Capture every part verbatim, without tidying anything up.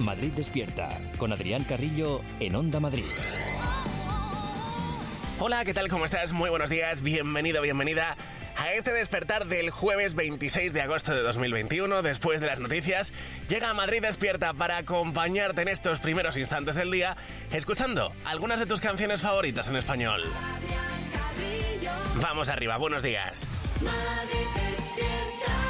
Madrid Despierta, con Adrián Carrillo en Onda Madrid. Hola, ¿qué tal? ¿Cómo estás? Muy buenos días, bienvenido, bienvenida a este despertar del jueves veintiséis de agosto de dos mil veintiuno. Después de las noticias, llega Madrid Despierta para acompañarte en estos primeros instantes del día, escuchando algunas de tus canciones favoritas en español. Vamos arriba, buenos días. Madrid Despierta.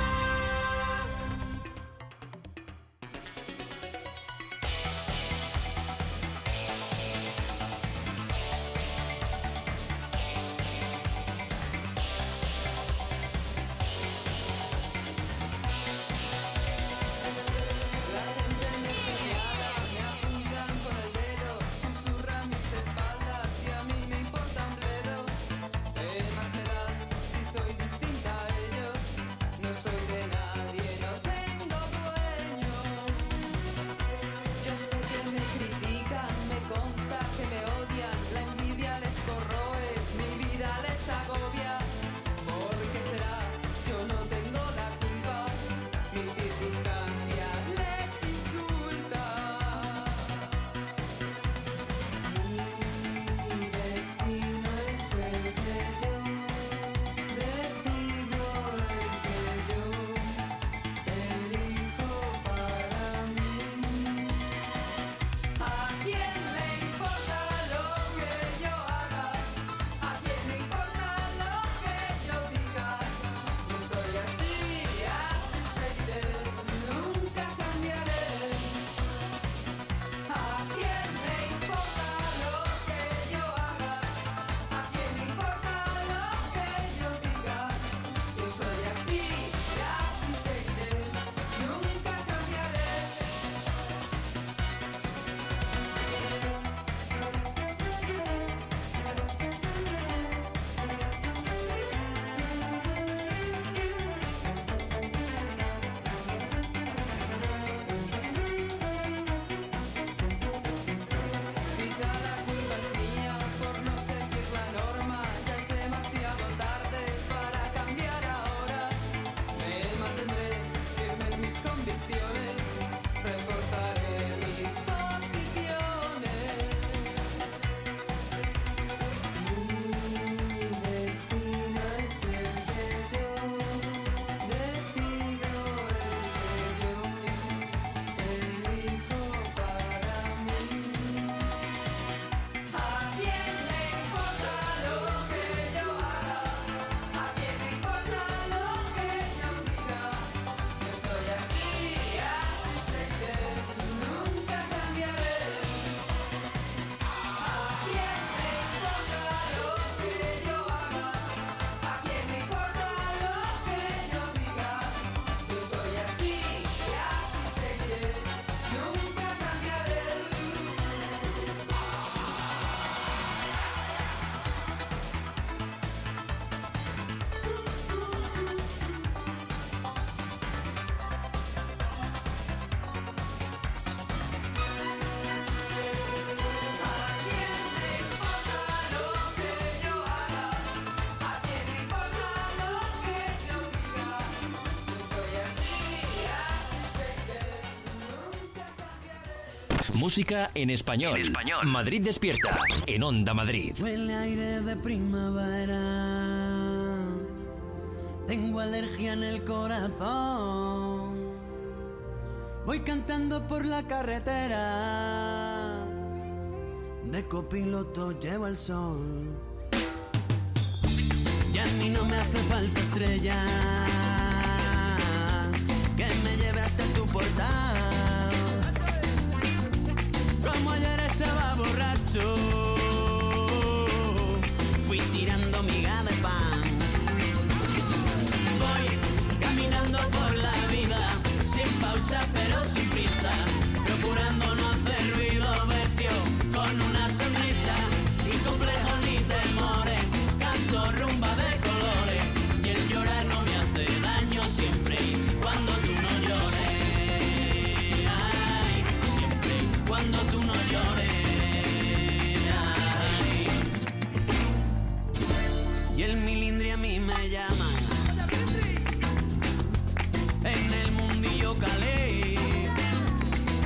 Música en español. En español. Madrid Despierta, en Onda Madrid. Huele aire de primavera. Tengo alergia en el corazón. Voy cantando por la carretera. De copiloto llevo el sol. Y a mí no me hace falta estrella que me lleve hasta tu portal. Como ayer estaba borracho, fui tirando miga de pan. Voy caminando por la vida, sin pausa pero sin prisa, procurando no hacer ruido, vestido con una sonrisa, sin complejos ni temores, canto rumba de colores, y el llorar no me hace daño siempre cuando tú no llores. Ay, siempre cuando tú no llores. Ay. Y el milindri a mí me llama en el mundillo calé.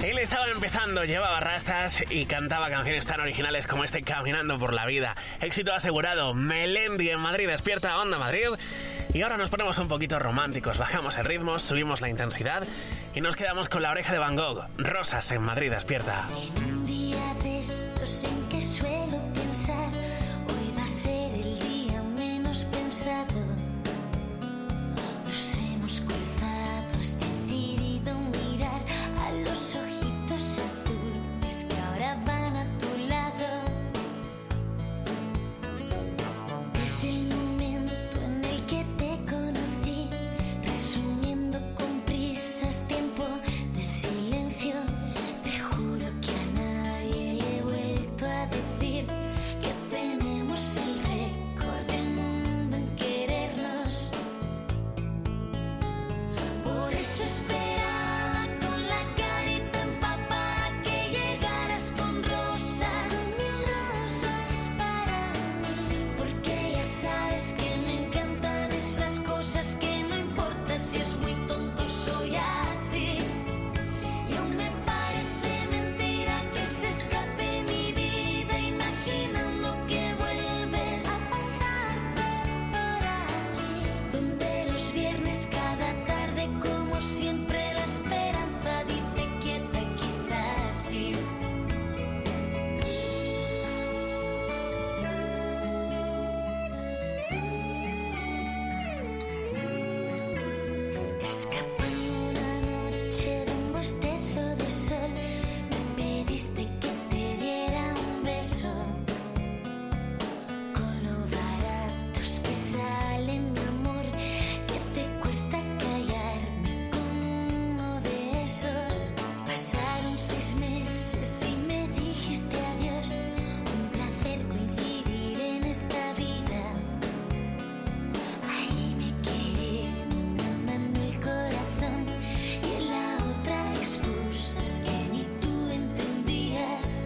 Él estaba empezando, llevaba rastas y cantaba canciones tan originales como este Caminando por la Vida. Éxito asegurado, Melendi en Madrid Despierta, Onda Madrid. Y ahora nos ponemos un poquito románticos, bajamos el ritmo, subimos la intensidad y nos quedamos con La Oreja de Van Gogh, Rosas en Madrid Despierta. En un día de estos en que suelo pensar, hoy va a ser el día menos pensado. Nos hemos cruzado, has decidido mirar a los ojitos azules que ahora van a tu lado. Desde el momento en el que te conocí, resumiendo con prisas tiempo de silencio, te juro que a nadie le he vuelto a decir que tenemos el récord del mundo en querernos. Por eso esperaba con la carita empapada que llegaras con rosas, mil rosas para mí, porque ya sabes que me encantan esas cosas que no importa si es muy tonto, soy así. Y aún me parece mentira que se escape mi vida imaginando que vuelves a pasarte por aquí, donde los viernes cada tarde como siempre la esperanza dice quieta, quizás sí. Escapando una noche de un bostezo de sol, me pediste que te diera un beso. Con lo baratos que salen, mi amor, que te cuesta callarme con uno de esos. Pasaron seis meses y me dijiste adiós. Un placer coincidir en esta vida. Ahí me quedé en una mano el corazón y en la otra excusas que ni tú entendías.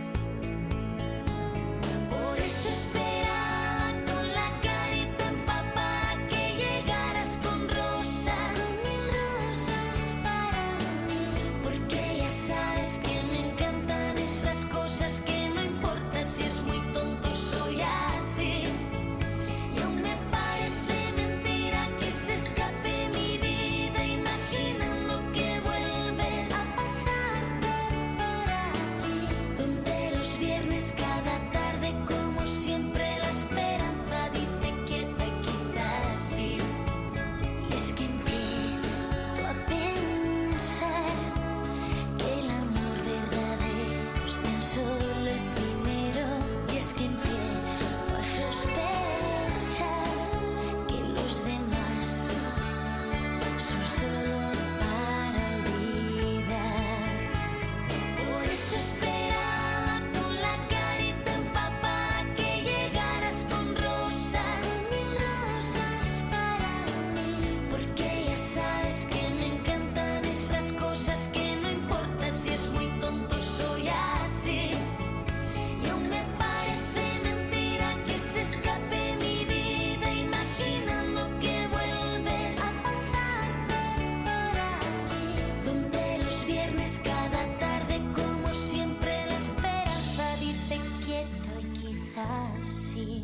Por eso esperaba con la carita empapada que llegaras con rosas, mil rosas para mí, porque ya sabes que me encantan esas cosas que no importa si es muy tonto, soy así. Y aún me parece mentira que se escape mi vida imaginando que vuelves a pasarte por aquí, donde los viernes cada tarde como siempre la esperanza dice quieta, quizás sí. Y es que empiezo a pensar que el amor verdadero es tan solo el primero. Y es que empiezo a sospechar que los demás son solo para olvidar. Por eso esperaba con la carita empapada que llegaras con rosas, mil rosas para mí, porque ya sabes que me encantan esas cosas que no importa si es muy tonto, soy así. Y aún me parece mentira que se escape mi vida imaginando que vuelves a pasarte por aquí, donde los viernes cada tarde como siempre la esperanza dice quieto y quizás sí.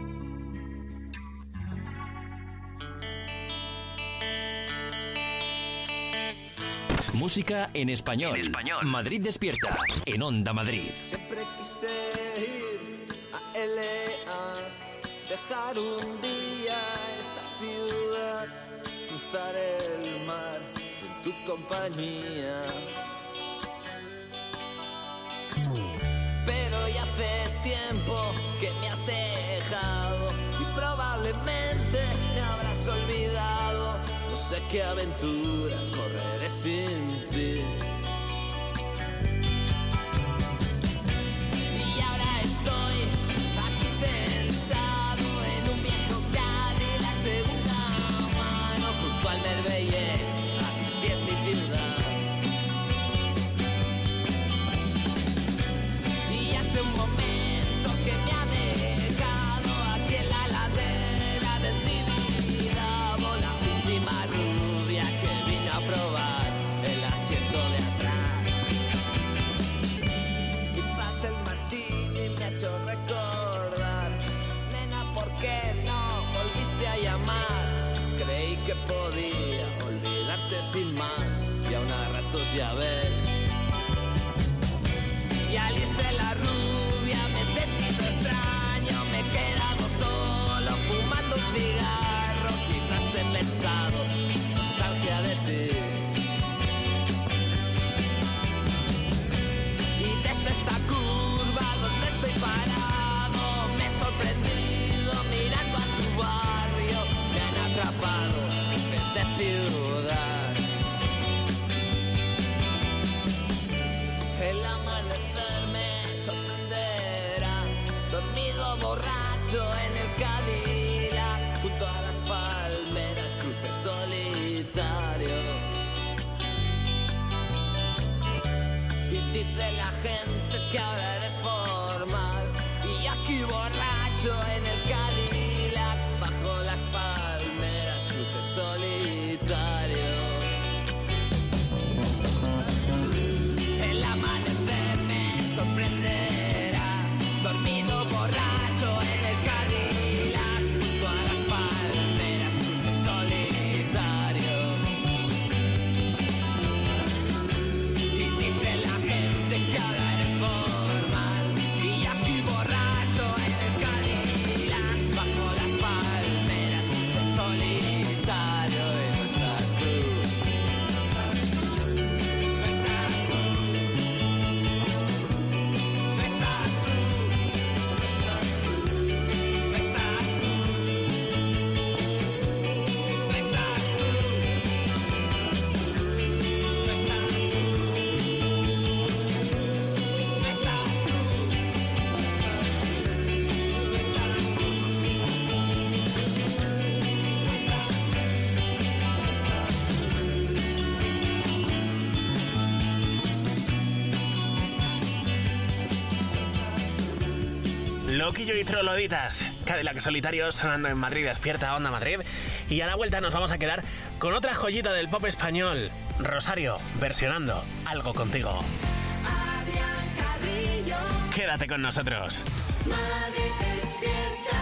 Música en español. En español. Madrid Despierta, en Onda Madrid. Siempre quise ir a L A, dejar un día esta ciudad, cruzar el mar en tu compañía. Pero ya hace tiempo que me has dejado y probablemente me habrás olvidado. No sé qué aventuras correré sin ti. Y ahora estoy aquí sentado en un viejo Cadillac segunda mano junto al Marbella, a mis pies mi ciudad. Y hace un momento que me ha dejado aquí en la ladera del Tibidabo la última rubia que vino a probar el asiento de atrás. ya ves. Y Alice la rubia, me he sentido extraño, me he quedado solo fumando un cigarro. Quizás he pensado, nostalgia de ti. Y desde esta curva donde estoy parado, me he sorprendido mirando a tu barrio. Me han atrapado desde ciudad. El amanecer me sorprenderá, dormido borracho en el Cadillac, junto a las palmeras, cruce solitario. Y dice la gente que ahora eres formal, y aquí borracho en el Cadillac, bajo las palmeras, cruce solitario. El amanecer me sorprenderá, dormido borracho en el Cadillac, junto a las palmeras, cruce solitario. Y dice la gente que ahora eres formal, y aquí borracho en el Cadillac, bajo las palmeras, cruce solitario. Y no estás tú, no estás tú, no estás tú, no estás tú, no estás tú, no estás tú, no estás Loquillo y Troloditas, Cadillac Solitario sonando en Madrid Despierta, Onda Madrid. Y a la vuelta nos vamos a quedar con otra joyita del pop español, Rosario, versionando Algo Contigo. Adrián Carrillo, Quédate con nosotros. Madrid despierta.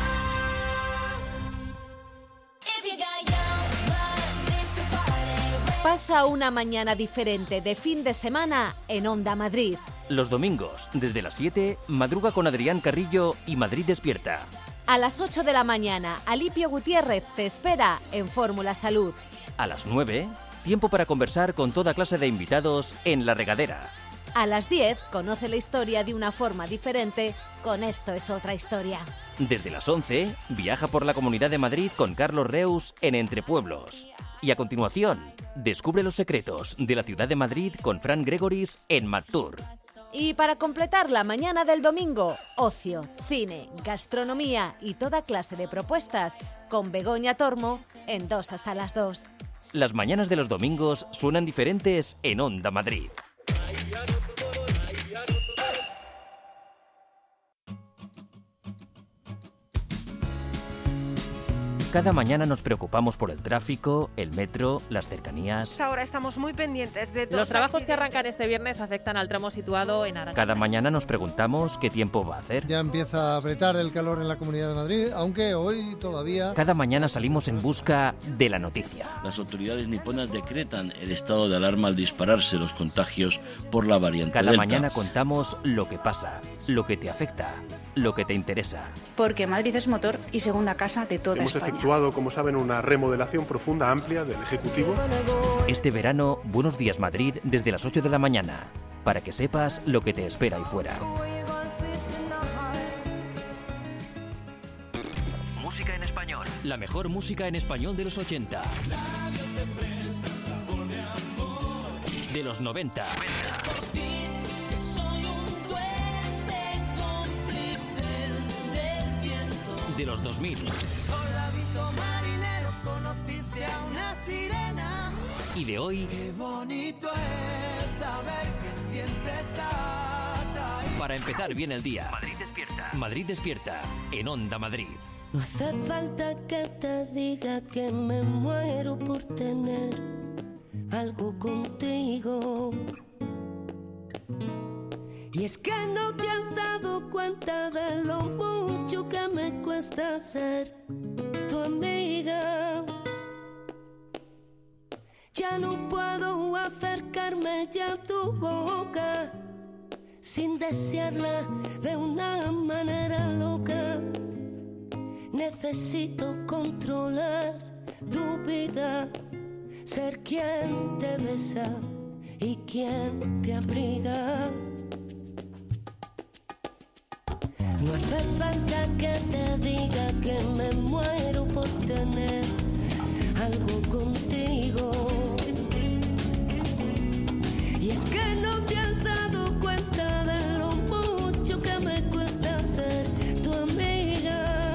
If you got young blood, live to party. Pasa una mañana diferente de fin de semana en Onda Madrid. Los domingos, desde las siete, madruga con Adrián Carrillo y Madrid Despierta. A las ocho de la mañana, Alipio Gutiérrez te espera en Fórmula Salud. A las nueve, tiempo para conversar con toda clase de invitados en La Regadera. A las diez, conoce la historia de una forma diferente con Esto es otra historia. Desde las once, viaja por la Comunidad de Madrid con Carlos Reus en Entre Pueblos. Y a continuación, descubre los secretos de la ciudad de Madrid con Fran Gregoris en MadTour. Y para completar la mañana del domingo, ocio, cine, gastronomía y toda clase de propuestas con Begoña Tormo en Dos hasta las dos. Las mañanas de los domingos suenan diferentes en Onda Madrid. Cada mañana nos preocupamos por el tráfico, el metro, las cercanías. Ahora estamos muy pendientes de dos Los trabajos que accidentes. arrancan este viernes afectan al tramo situado en Aranjuez. Cada mañana nos preguntamos qué tiempo va a hacer. Ya empieza a apretar el calor en la Comunidad de Madrid, aunque hoy todavía... Cada mañana salimos en busca de la noticia. Las autoridades niponas decretan el estado de alarma al dispararse los contagios por la variante Cada Delta. mañana contamos lo que pasa, lo que te afecta, lo que te interesa. Porque Madrid es motor y segunda casa de toda Hemos España. efectuado, como saben, una remodelación profunda, amplia del Ejecutivo. Este verano, Buenos Días Madrid desde las ocho de la mañana, para que sepas lo que te espera ahí fuera. Música en español. La mejor música en español de los ochenta. De los noventa. De los dos mil. Marinero, conociste a una sirena. Y de hoy, Qué bonito es saber que siempre estás ahí. para empezar bien el día. Madrid despierta. Madrid despierta en Onda Madrid. No hace falta que te diga que me muero por tener algo contigo. Y es que no te has dado cuenta de lo mucho que me cuesta ser tu amiga. Ya no puedo acercarme ya a tu boca, sin desearla de una manera loca. Necesito controlar tu vida, ser quien te besa y quien te abriga. No hace falta que te diga que me muero por tener algo contigo. Y es que no te has dado cuenta de lo mucho que me cuesta ser tu amiga.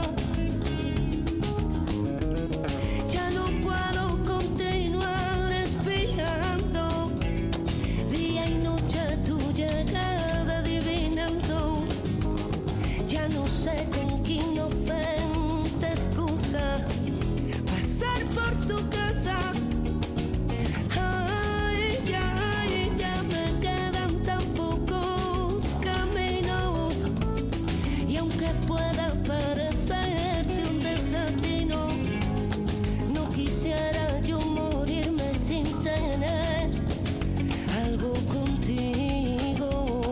Ya no puedo continuar espiando día y noche tu llegada adivinando. Ya no sé con qué inocente excusa pasar por tu casa. Ay, ya, ay, ya me quedan tan pocos caminos. Y aunque pueda parecerte un desatino, no quisiera yo morirme sin tener algo contigo.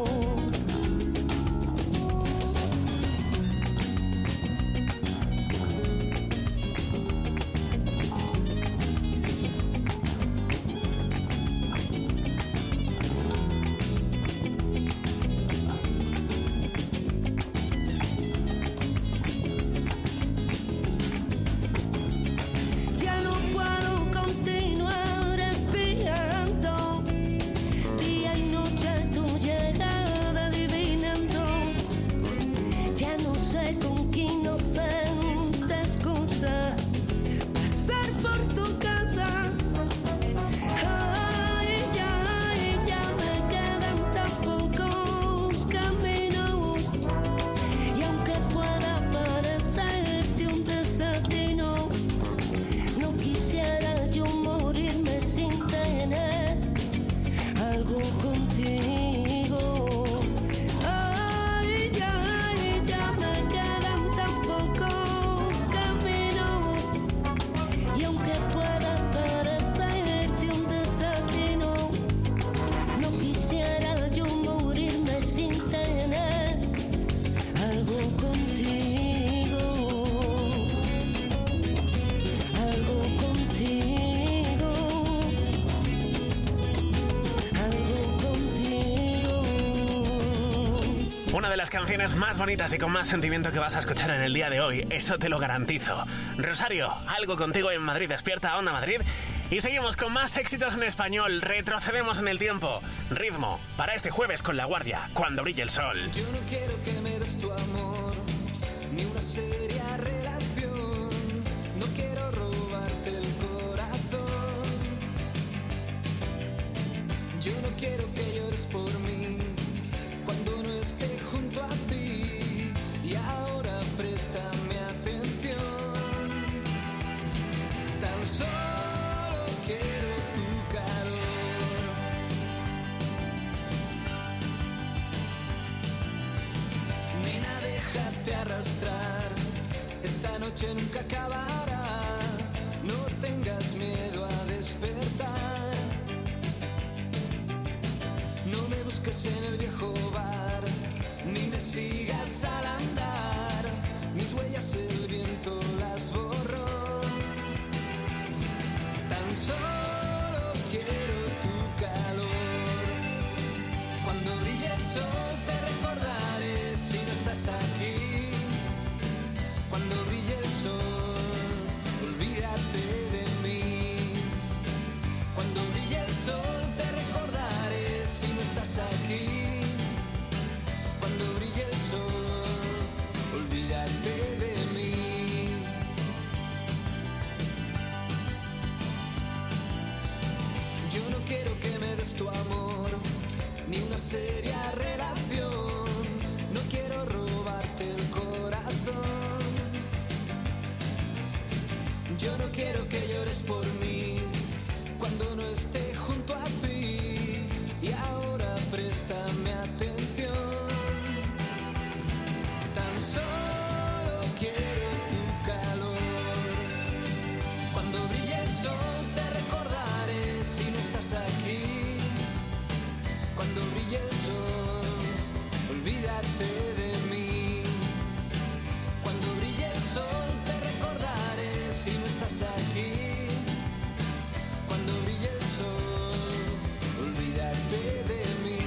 Ya no puedo continuar espiando día y noche tu llegada adivinando. Ya no sé con qué inocente excusa pasar por tu casa. Ay, ya, ay, ya me quedan tan pocos caminos. Y aunque pueda parecerte un desatino, no quisiera yo morirme sin tener algo contigo. Ay, ya, ay, ya me quedan tan pocos caminos. Y aunque pueda parecerte un desatino, no quisiera yo morirme sin tener algo contigo. Algo contigo. Algo contigo. Una de las canciones más bonitas y con más sentimiento que vas a escuchar en el día de hoy, eso te lo garantizo. Rosario, Algo contigo en Madrid Despierta, Onda Madrid. Y seguimos con más éxitos en español, retrocedemos en el tiempo. Ritmo, para este jueves con La Guardia, Cuando brille el sol. Yo no quiero que me des tu amor, ni una seria relación. No quiero robarte el corazón. Yo no quiero que llores por mí cuando no esté junto a ti. Y ahora préstame atención. Tan solo quiero tu calor. Nena, déjate arrastrar. Esta noche nunca acabará. No tengas miedo a despertar. No me busques en el viejo bar, ni me sigas al andar. Mis huellas el viento las borró. Tan solo quiero tu calor. Cuando brille el sol te recordaré si no estás aquí. Cuando brille el sol, olvídate de mí. Cuando brille el sol te recordaré si no estás aquí. Cuando brille el sol, olvídate de mí. Yo no quiero que me des tu amor, ni una seria relación. No quiero robarte el corazón. Yo no quiero que llores por mí cuando no esté junto a ti. Y ahora préstame atención. Tan solo quiero tu calor. Cuando brille el sol te recordaré si no estás aquí. brille el sol, olvídate de mí. Cuando brille el sol te recordaré si no estás aquí. Cuando brille el sol, olvídate de mí.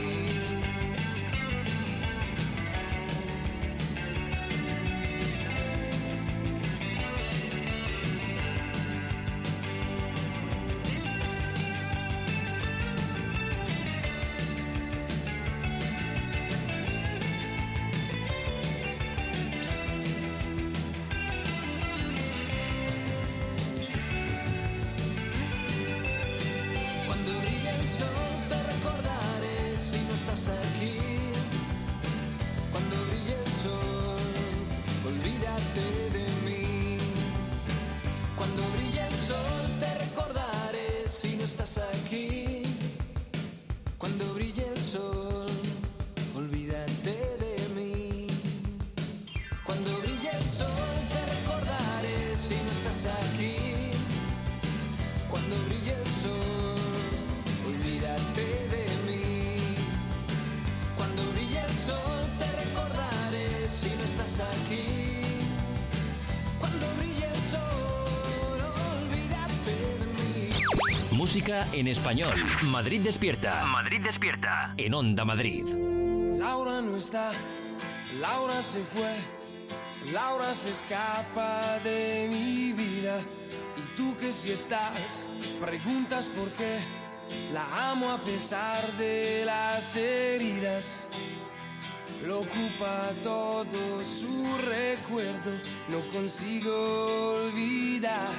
Música en español. Madrid despierta. Madrid despierta. En Onda Madrid. Laura no está, Laura se fue, Laura se escapa de mi vida. Y tú que si estás, preguntas por qué. La amo a pesar de las heridas. Lo ocupa todo su recuerdo. No consigo olvidar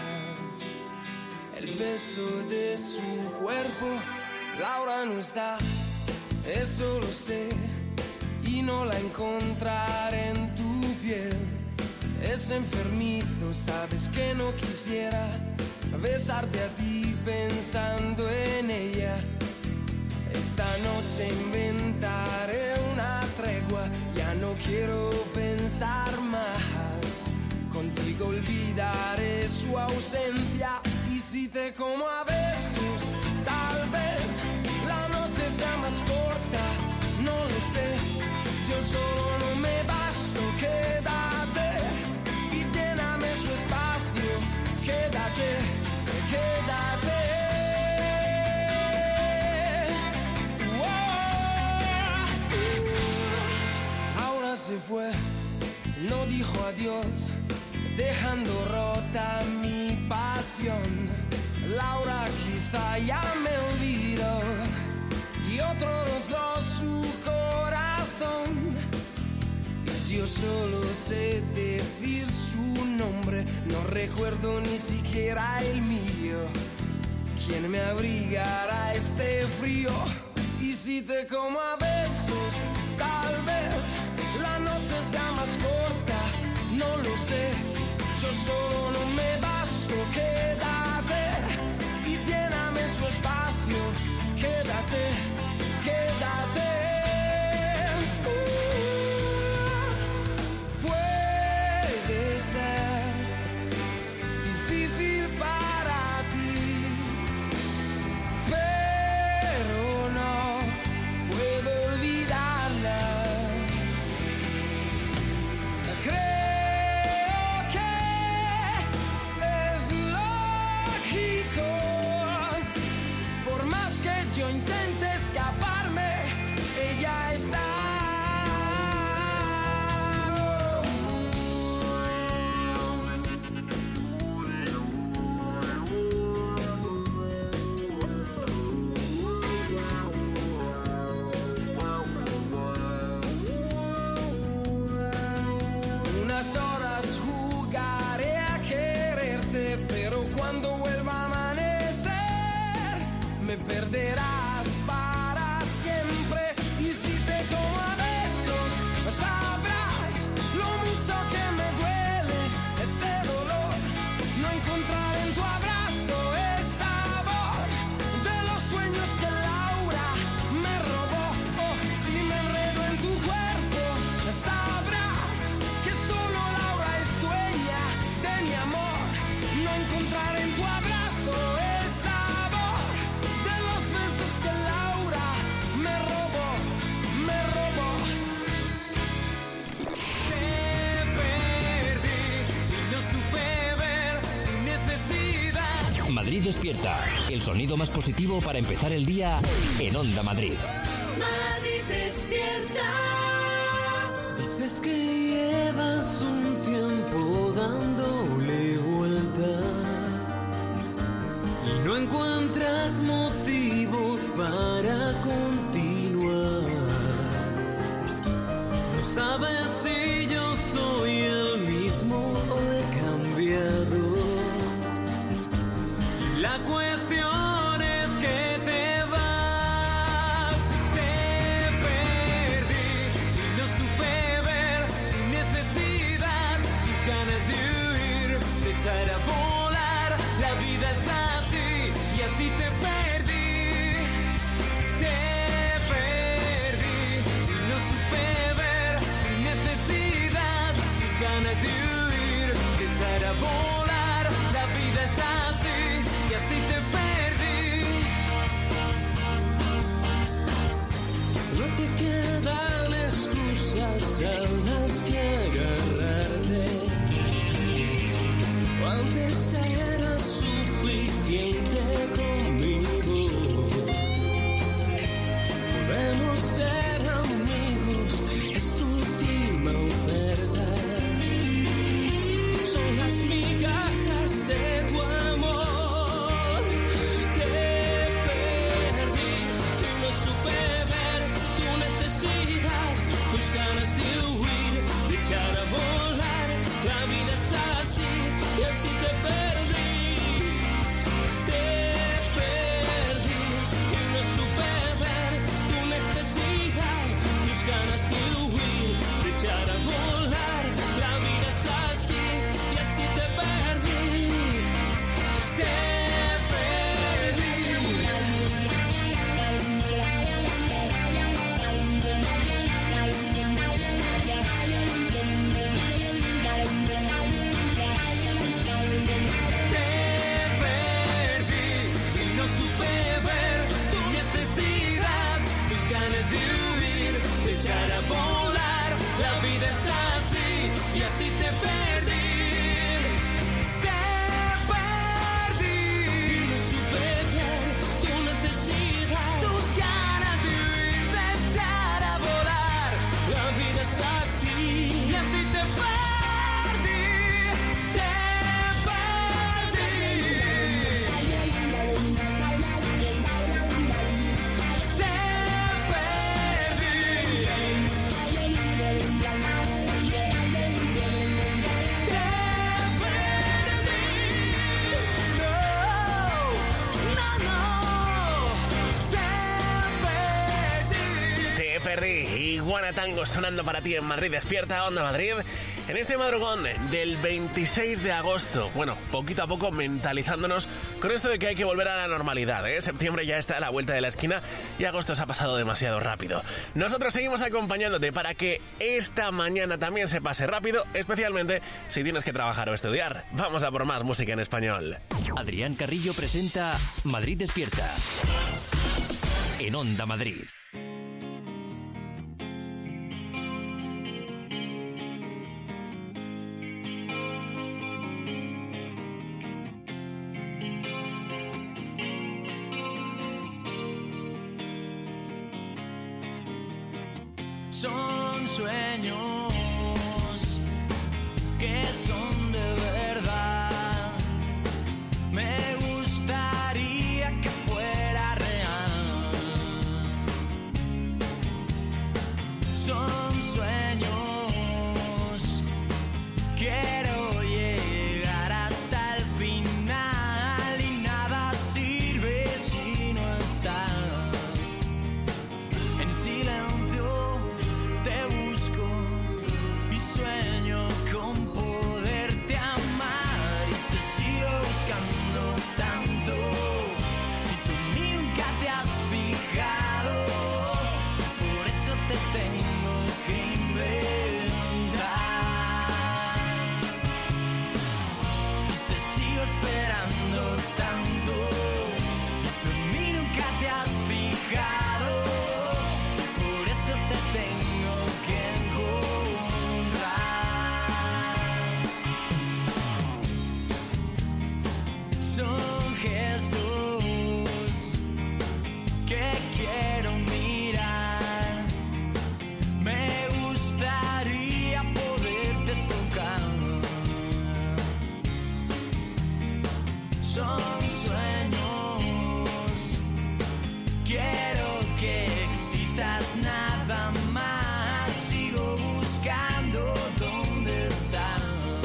el beso de su cuerpo. Laura no está, eso lo sé, y no la encontraré en tu piel. Es enfermizo, sabes que no quisiera besarte a ti pensando en ella. Esta noche inventaré una tregua, ya no quiero pensar más. Contigo olvidaré su ausencia. Y si te como a besos, tal vez la noche sea más corta, no lo sé. Yo solo no me basto, quédate y lléname su espacio. Quédate, quédate. Oh. Ahora se fue, no dijo adiós, dejando rota mi pasión. Laura quizá ya me olvidó y otro rozó su corazón. Y yo solo sé decir su nombre, no recuerdo ni siquiera el mío. ¿Quién me abrigará este frío? Y si te como a besos, tal vez la noche sea más corta, no lo sé. Yo solo no me basto, quédate y lléname su espacio. Quédate, quédate. Uh, puede ser difícil para ti, pero no puedo olvidarla. Yo intento escaparme, ella está. Unas horas jugaré a quererte, pero cuando vuelva a amanecer me perderás. despierta. El sonido más positivo para empezar el día en Onda Madrid. Madrid despierta. Dices que llevas un tiempo dándole vueltas y no encuentras motivos para continuar. No sabes si yo soy el mismo o he cambiado. Y la cuestión es que te vas. Te perdí y no supe ver tu necesidad, tus ganas de huir, de echar a volar. La vida es así y así te perdí. Te perdí y no supe ver tu necesidad, tus ganas de huir, de echar a volar. La vida es así y así te perdí. No te quedan excusas a las que agarrarte. Antes era suficiente conmigo. Podemos ser amigos, es tu última oferta. Son las migajas de tu amor. Te perdí y no supe ver tu necesidad, tus ganas de huir, de echar a volar. La vida es así y así te perdí. Te perdí y no supe ver tu necesidad, tus ganas de huir, de echar a volar. La vida es así y así te perdí. Te perdí. Te perdí y no supe ver tu necesidad, tus ganas de huir, de echar a volar. La vida es así y así te perdí. Te perdí y no supe ver tu necesidad, tus ganas de huir, de echar a volar. La vida es así y así te perdí. Te perdí. Iguana Tango sonando para ti en Madrid Despierta, Onda Madrid. En este madrugón del veintiséis de agosto, bueno, poquito a poco mentalizándonos con esto de que hay que volver a la normalidad, ¿eh? Septiembre ya está a la vuelta de la esquina y agosto se ha pasado demasiado rápido. Nosotros seguimos acompañándote para que esta mañana también se pase rápido, especialmente si tienes que trabajar o estudiar. Vamos a por más música en español. Adrián Carrillo presenta Madrid Despierta en Onda Madrid. Son sueños que son de verdad. Me gustaría que fuera real. Son sueños. Quiero llegar hasta el final y nada sirve si no estás. En silencio te busco y sueño con poder que quiero mirar. Me gustaría poderte tocar. Son sueños. Quiero que existas nada más. Sigo buscando dónde estás.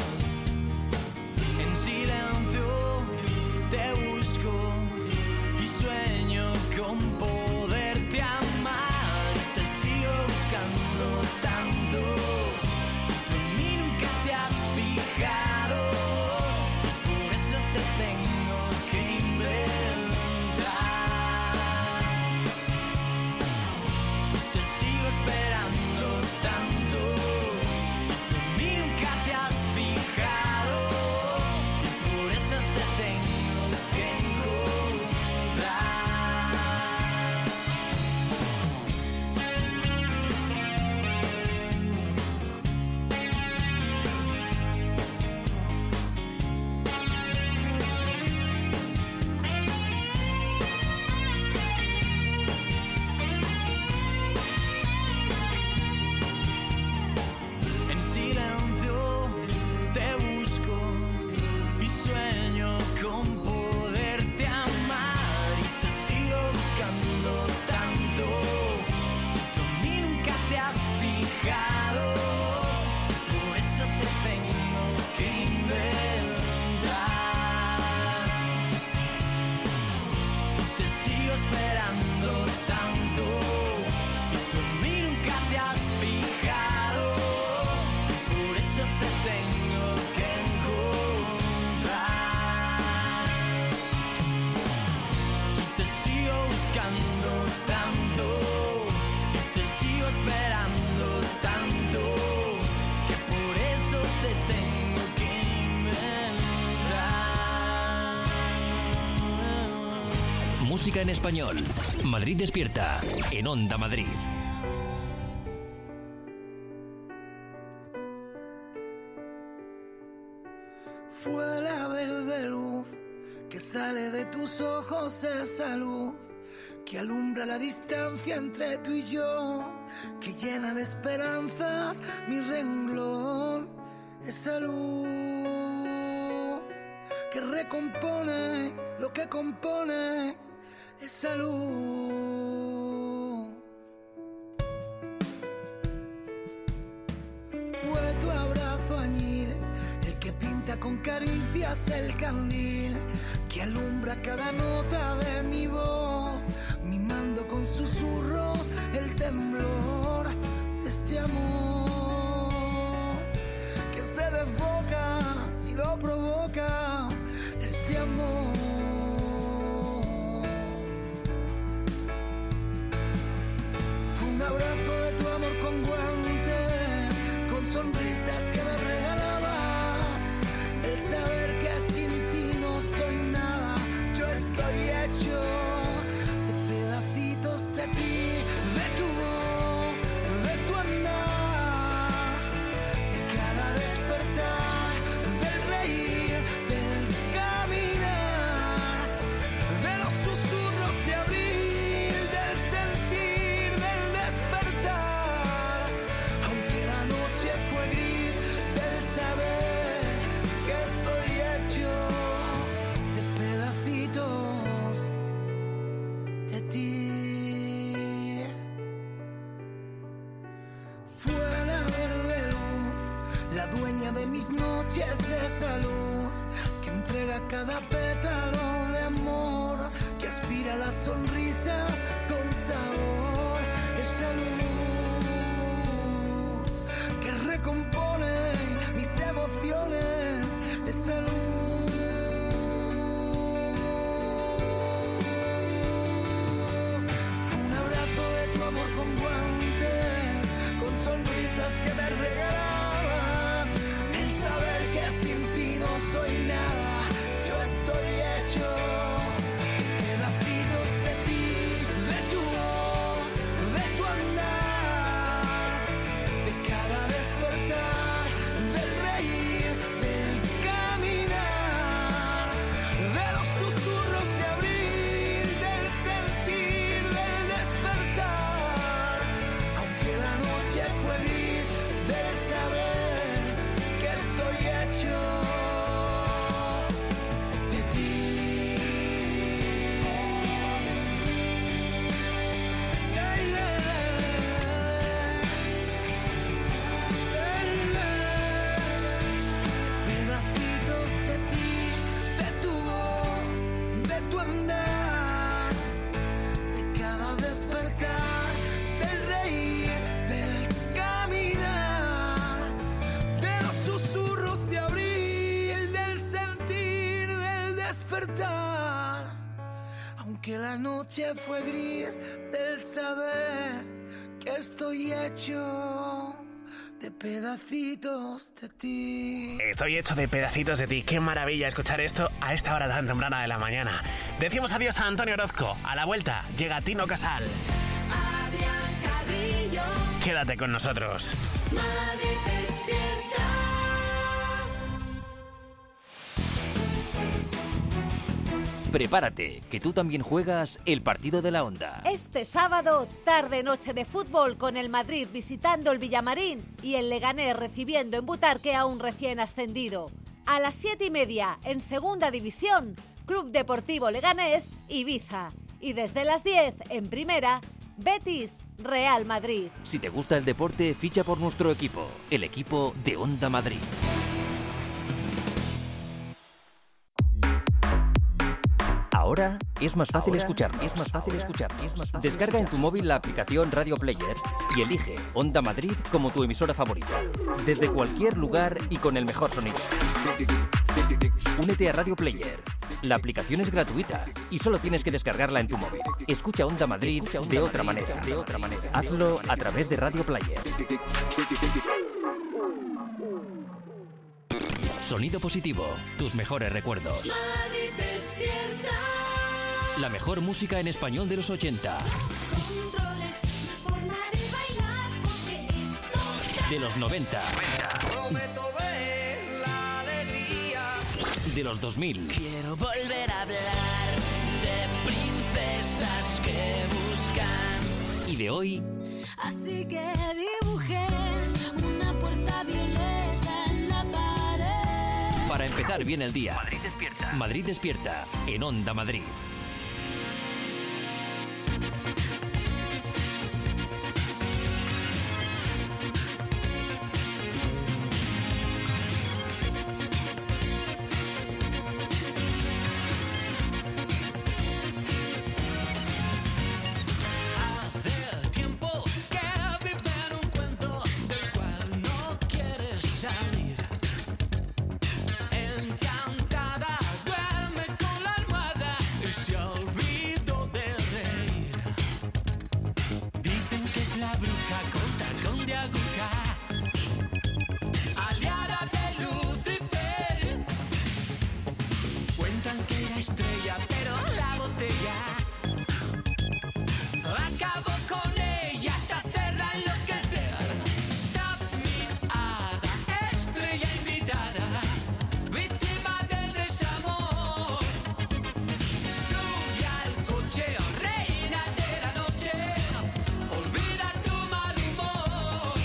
En silencio te busco y sueño con poderte amar. Te sigo buscando tanto. Tú en mí nunca te has fijado. Por eso te tengo que inventar. Te sigo esperando tanto. Tú en mí nunca te has fijado. Por eso te tengo que en silencio te busco y sueño con poderte amar. Y te sigo buscando tanto. Tú en mí nunca te has fijado. Por eso te tengo que inventar. Te sigo esperando tanto. Y tú en mí nunca te has fijado. Por eso te tengo que encontrar. Y te sigo buscando tanto. Y te sigo esperando tanto. Que por eso te tengo que inventar. Música en español. Madrid despierta. En Onda Madrid. Fue la verde luz que sale de tus ojos, esa luz que alumbra la distancia entre tú y yo, que llena de esperanzas mi renglón, esa luz que recompone lo que compone, esa luz. Fue tu abrazo añil el que pinta con caricias el candil que alumbra cada nota de mi voz, mimando con susurros el temblor de este amor que se desboca si lo provocas, este amor. Fue un abrazo de tu amor con guantes, con sonrisas que me regalabas, el saber que sin ti no soy nada, yo estoy hecho de pedacitos de ti, de tu voz, de tu andar, de cada despertar, del reír, del caminar, de los susurros de abril, del sentir, del despertar, aunque la noche fue gris, del saber que estoy hecho de pedacitos de ti. Fue la verde luz, la dueña de mis noches, esa luz que entrega cada pétalo de amor, que aspira las sonrisas con sabor, esa luz que recompone mis emociones, esa luz. Fue un abrazo de tu amor con guantes, con sonrisas que me regalabas, el saber que sin ti no soy nada, yo estoy hecho de pedacitos de ti, de noche fue gris del saber que estoy hecho de pedacitos de ti. Estoy hecho de pedacitos de ti. Qué maravilla escuchar esto a esta hora tan temprana de la mañana. Decimos adiós a Antonio Orozco. A la vuelta llega Tino Casal. Adrián Carrillo. Quédate con nosotros. Madrid despierta. Prepárate, que tú también juegas el partido de la Onda. Este sábado, tarde-noche de fútbol con el Madrid visitando el Villamarín y el Leganés recibiendo en Butarque a un recién ascendido. A las siete y media, en Segunda División, Club Deportivo Leganés, Ibiza. Y desde las diez, en Primera, Betis, Real Madrid. Si te gusta el deporte, ficha por nuestro equipo, el equipo de Onda Madrid. Ahora es más fácil escucharnos. Es más fácil escucharnos. Es más fácil Descarga en tu móvil la aplicación Radio Player y elige Onda Madrid como tu emisora favorita. Desde cualquier lugar y con el mejor sonido. Únete a Radio Player. La aplicación es gratuita y solo tienes que descargarla en tu móvil. Escucha Onda Madrid de otra manera. De otra manera. Hazlo a través de Radio Player. Sonido positivo. Tus mejores recuerdos. Madrid despierta. La mejor música en español de los ochenta. Controles, forma de bailar, porque esto De los noventa. Prometo ver la alegría. De los dos mil. Quiero volver a hablar de princesas que buscan. Y de hoy. Así que dibujé una puerta violeta en la pared. Para empezar bien el día. Madrid despierta. Madrid despierta. En Onda Madrid. Hace tiempo que vive en un cuento del cual no quieres salir. Encantada duerme con la almohada y se olvidó de reír. Dicen que es la bruja con tacón de aguja, aliada de Lucifer. Cuentan que era estrella, pero la botella acabó con ella hasta hacerla enloquecer. Stop me, hada, estrella invitada, víctima del desamor. Sube al coche, oh, reina de la noche, olvida tu mal humor.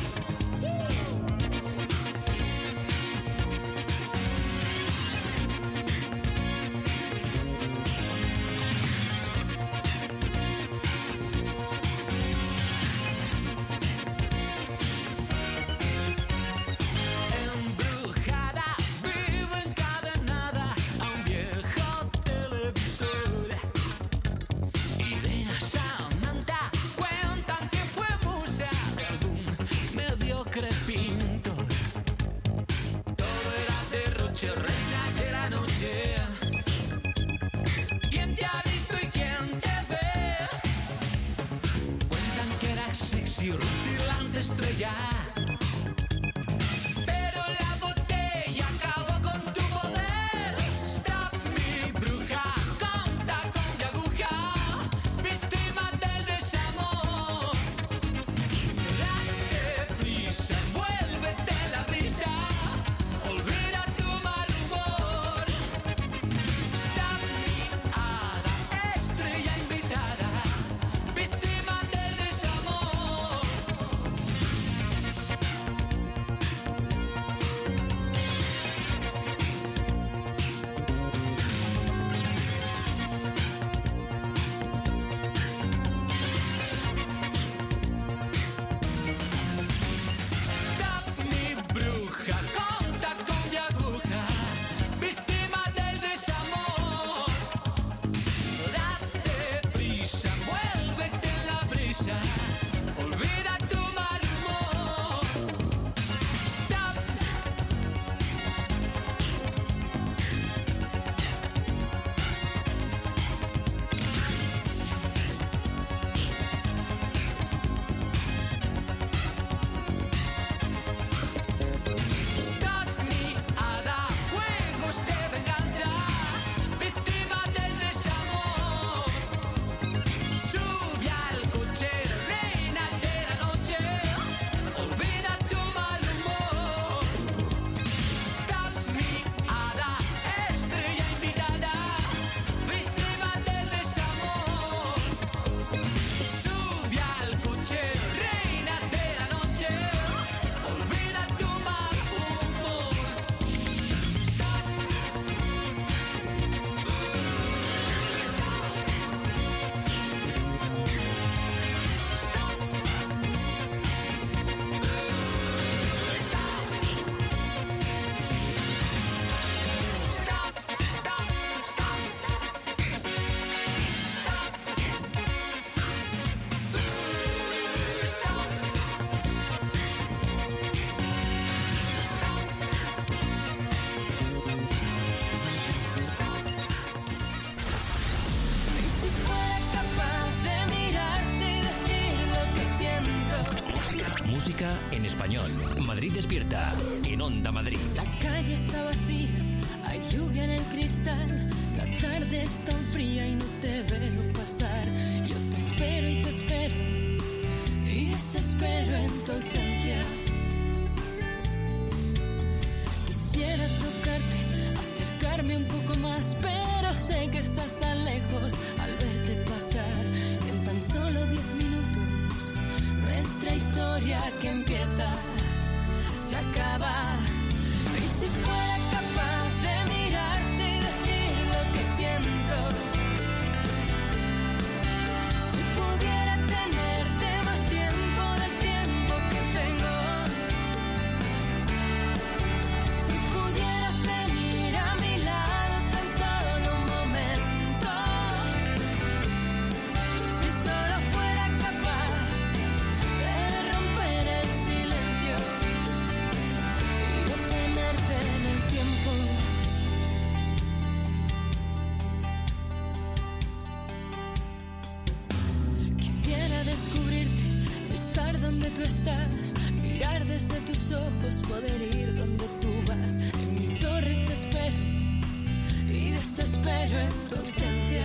Embrujada, vive encadenada a un viejo televisor. Y de la Samantha cuentan que fue musa de algún mediocre pintor. Todo era derroche, reina de la noche. ¿Quién te ha visto y quién te ve? Cuentan que era sexy, rutilante estrella. Pero la botella acabó con tu poder. Stop me, bruja, con tacón de aguja, víctima del desamor. Date prisa, envuélvete en la risa, olvida tu mal humor. Stop me, hada, estrella invitada, víctima del desamor. música en español. Madrid despierta, en Onda Madrid. La calle está vacía, hay lluvia en el cristal. La tarde es tan fría y no te veo pasar. Yo te espero y te espero y desespero en tu ausencia. Quisiera tocarte, acercarme un poco más, pero sé que estás tan lejos al verte pasar. Y en tan solo diez minutos nuestra historia que empieza se acaba. Y si fuera capaz de mirarte y decir lo que siento, si pudiera tenerte más tiempo del tiempo que tengo, si pudieras venir a mi lado tan solo un momento, si solo fuera capaz de romper el silencio y detenerte en el tiempo. Quisiera descubrirte, estar donde tú estás, mirar desde tus ojos, poder ir donde tú vas. En mi torre te espero y desespero en tu ausencia,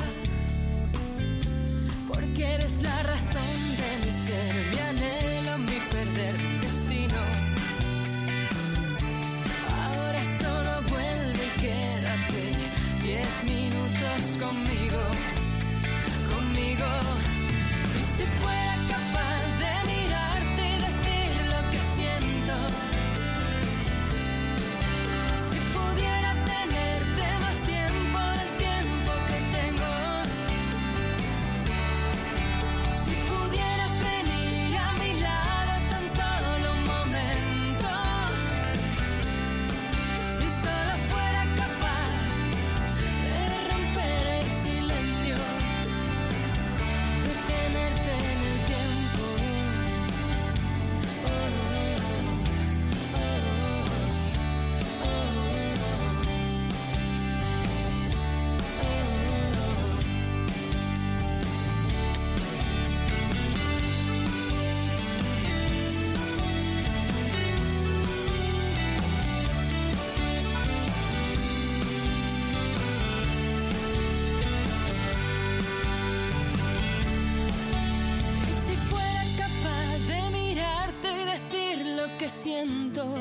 porque eres la razón de mi ser, mi anhelo, mi perder, mi destino. Ahora solo vuelve y quédate diez minutos conmigo, conmigo. Y si fuera capaz de mirarte y decir lo que siento, si pudiera tenerte más tiempo del tiempo que tengo, si pudieras venir a mi lado tan solo un momento, si solo fuera capaz de romper el silencio, detenerte en el tiempo. Oh, oh, oh, Y si fuera capaz de mirarte y decir lo que siento,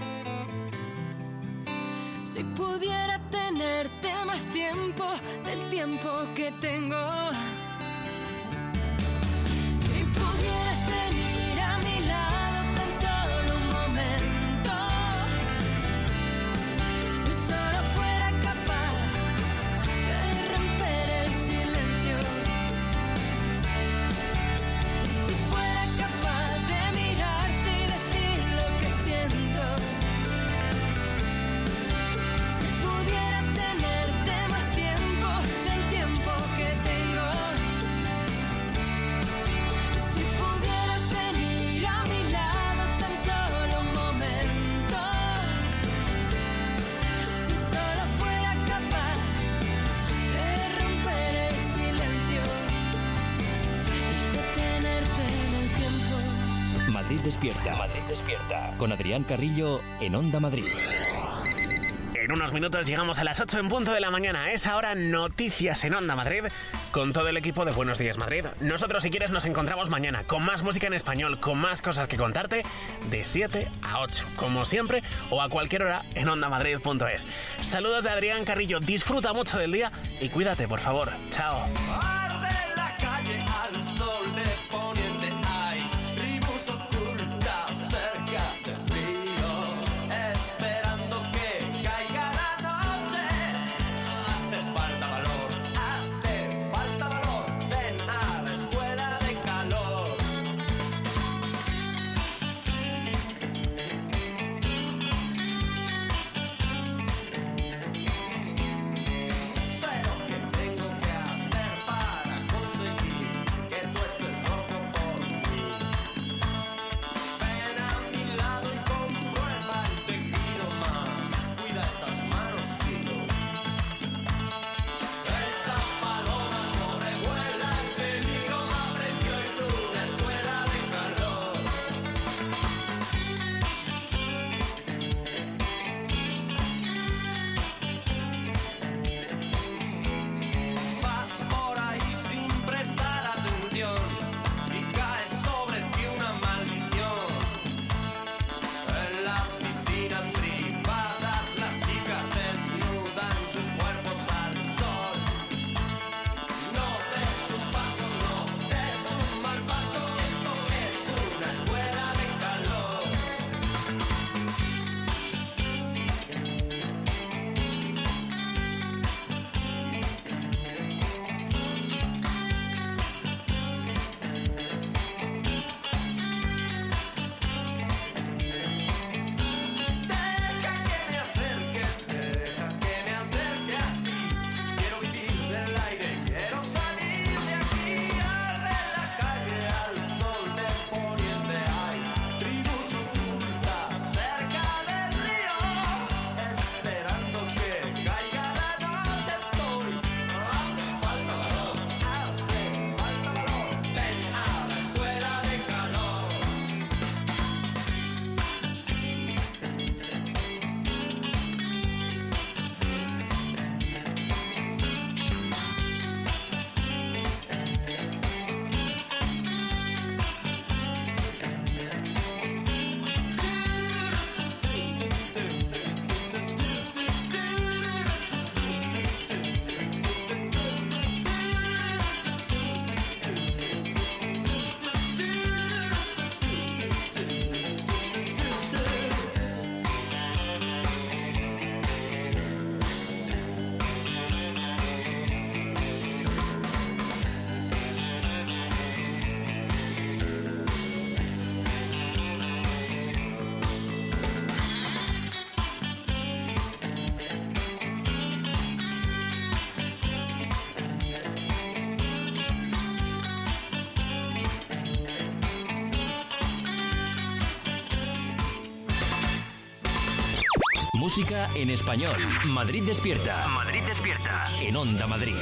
si pudiera tenerte más tiempo del tiempo que tengo, si pudieras venir a mi lado tan solo un momento, si solo fuera capaz de romper el silencio, si fuera capaz de mirarte y decir lo que siento, si pudiera tenerte más tiempo del tiempo que tengo, si pudieras venir a mi lado tan solo un momento, si solo fuera capaz de romper el silencio y detenerte en el tiempo. Madrid despierta. Madrid despierta. Con Adrián Carrillo en Onda Madrid. En unos minutos llegamos a las ocho en punto de la mañana. A esa hora, noticias en Onda Madrid con todo el equipo de Buenos Días Madrid. Nosotros, si quieres, nos encontramos mañana con más música en español, con más cosas que contarte, de siete a ocho, como siempre, o a cualquier hora en onda madrid punto es. Saludos de Adrián Carrillo. Disfruta mucho del día y cuídate, por favor. Chao. Arde la calle al sol de poniente, hay tribus ocultas cerca del río, esperando que caiga la noche. Hace falta valor, hace falta valor, ven a la escuela de calor. Sé lo que tengo que hacer para música en español. Madrid despierta. Madrid despierta. En Onda Madrid.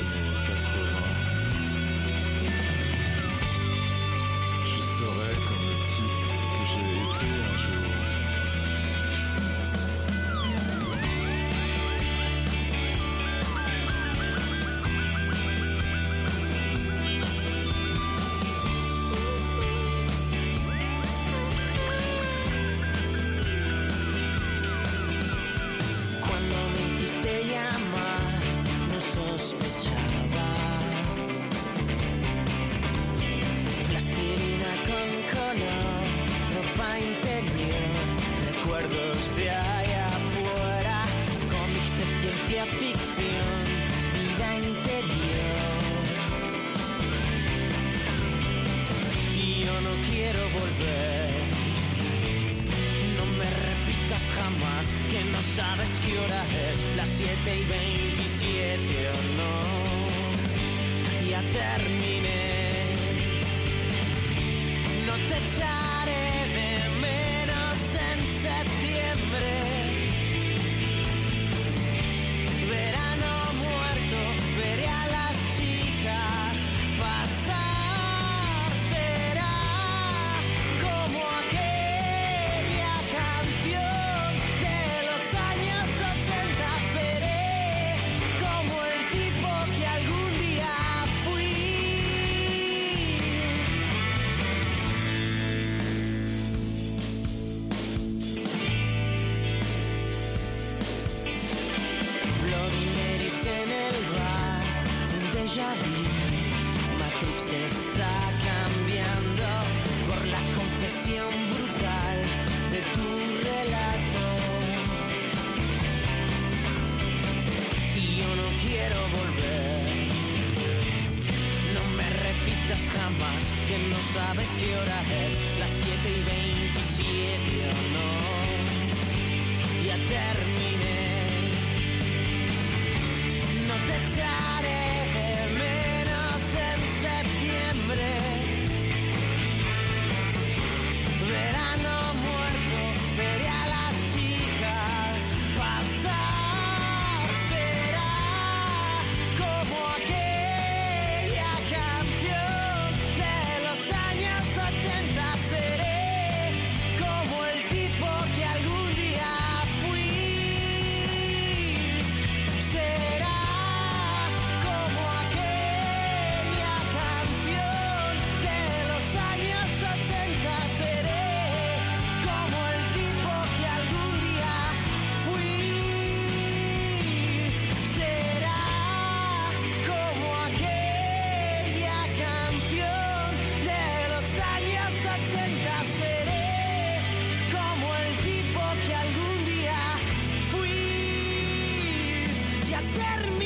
Termina.